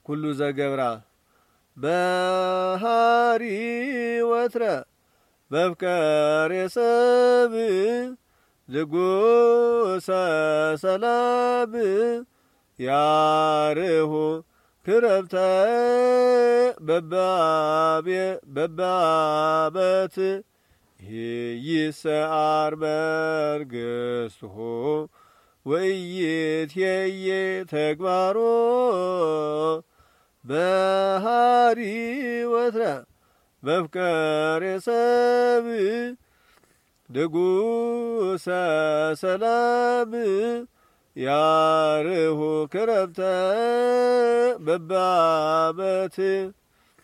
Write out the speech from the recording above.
ኩሉ ዘገብራ በሃሪ ወትረ በፍቀሬ ሰብ ዝጉሰ ሰላም ያርሁ ክረብተ በባበት ይሰዓር መንግሥቱ ወኢይትየየ ተግባሮ በሃሪ ወትረ በፍቀሬ ሰብ ድጉሰ ሰላም ያርሁ ክረብተ በባበት